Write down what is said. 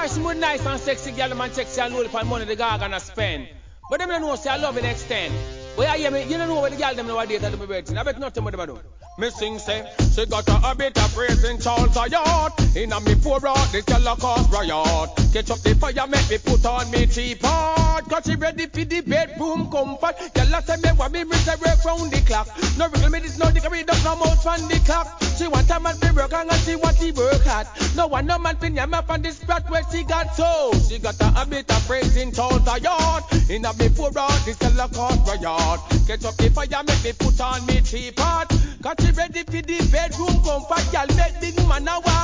course, some nice and sexy girl, man, sexy and load for money the guy gonna spend. But them don't know, say I love it extend. But I hear me, you don't know what the girl them know what date to be waiting. I bet nothing what them do. Me sing say, she got a habit of praising Charles Ayard. Inna me poor out, this girl a cause riot. Catch up the fire, make me put on me teapot. Cause she ready for the bedroom comfort. Girl a say me want me reach work round the clock. No wriggle me this, no dickery, does no mouth from the clock. She want a man to work and see what he work at. No one no man pin yam up on this spot where she got so. She got a habit of praising Charles Ayard. Inna me poor out, this girl a cause riot. Catch up the fire, make me put on me teapot. Cause she ready for the bedroom comfort. Girl make big man a walk.